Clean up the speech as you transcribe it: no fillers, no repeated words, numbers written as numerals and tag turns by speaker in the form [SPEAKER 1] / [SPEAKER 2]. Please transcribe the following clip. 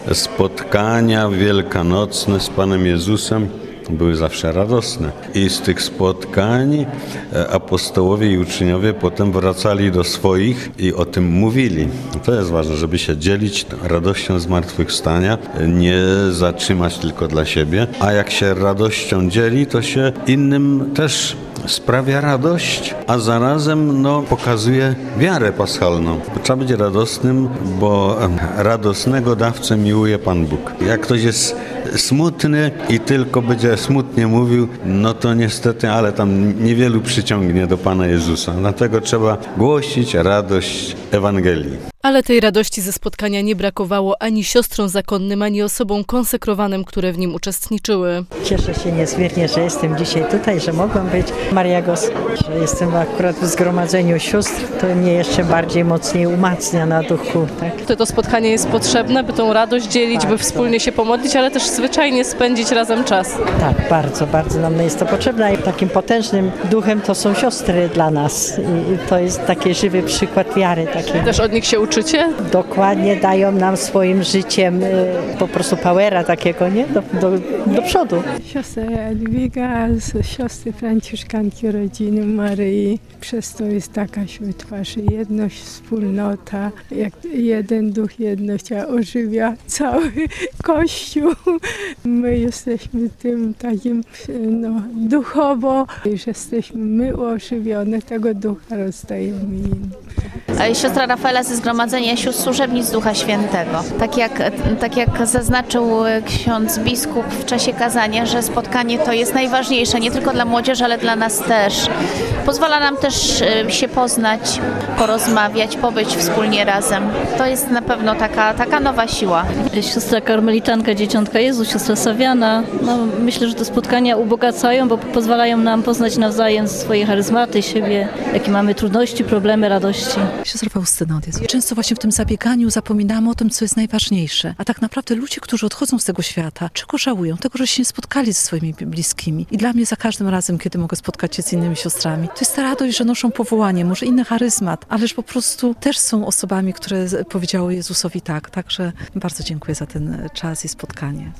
[SPEAKER 1] Spotkania wielkanocne z Panem Jezusem były zawsze radosne. I z tych spotkań apostołowie i uczniowie potem wracali do swoich i o tym mówili. To jest ważne, żeby się dzielić radością zmartwychwstania, nie zatrzymać tylko dla siebie. A jak się radością dzieli, to się innym też sprawia radość, a zarazem pokazuje wiarę paschalną. Trzeba być radosnym, bo radosnego dawcę miłuje Pan Bóg. Jak ktoś jest smutny i tylko będzie smutnie mówił, to niestety, ale tam niewielu przyciągnie do Pana Jezusa. Dlatego trzeba głosić radość Ewangelii.
[SPEAKER 2] Ale tej radości ze spotkania nie brakowało ani siostrom zakonnym, ani osobom konsekrowanym, które w nim uczestniczyły.
[SPEAKER 3] Cieszę się niezmiernie, że jestem dzisiaj tutaj, że mogłam być Maria Gos, że jestem akurat w zgromadzeniu sióstr. To mnie jeszcze bardziej mocniej umacnia na duchu. Tak?
[SPEAKER 2] To spotkanie jest potrzebne, by tą radość dzielić, by wspólnie się pomodlić, ale też zwyczajnie spędzić razem czas.
[SPEAKER 3] Tak, bardzo, bardzo nam jest to potrzebne. I takim potężnym duchem to są siostry dla nas. I to jest taki żywy przykład wiary.
[SPEAKER 2] Też od nich się uczycie?
[SPEAKER 3] Dokładnie, dają nam swoim życiem po prostu powera takiego, nie? Do przodu.
[SPEAKER 4] Siostra Jadwiga z siostry Franciszkanki Rodziny Maryi. Przez to jest taka się twarzy jedność, wspólnota, jak jeden duch, jedność, a ożywia cały Kościół. My jesteśmy tym takim duchowo, że jesteśmy my ożywione, tego ducha rozdajemy im.
[SPEAKER 5] Siostra Rafaela ze Zgromadzenia Sióstr Służebnic Ducha Świętego. Tak jak zaznaczył ksiądz biskup w czasie kazania, że spotkanie to jest najważniejsze nie tylko dla młodzieży, ale dla nas też. Pozwala nam też się poznać, porozmawiać, pobyć wspólnie razem. To jest na pewno taka nowa siła.
[SPEAKER 6] Siostra Karmelitanka, Dzieciątka Jezus, siostra Sawiana. Myślę, że te spotkania ubogacają, bo pozwalają nam poznać nawzajem swoje charyzmaty, siebie, jakie mamy trudności, problemy, radości.
[SPEAKER 7] Siostra Faustyna od Jezu. Często właśnie w tym zabieganiu zapominamy o tym, co jest najważniejsze. A tak naprawdę ludzie, którzy odchodzą z tego świata, czego żałują? Tego, że się nie spotkali ze swoimi bliskimi. I dla mnie za każdym razem, kiedy mogę spotkać się z innymi siostrami, to jest ta radość, że noszą powołanie, może inny charyzmat, ależ po prostu też są osobami, które powiedziały Jezusowi tak. Także bardzo dziękuję za ten czas i spotkanie.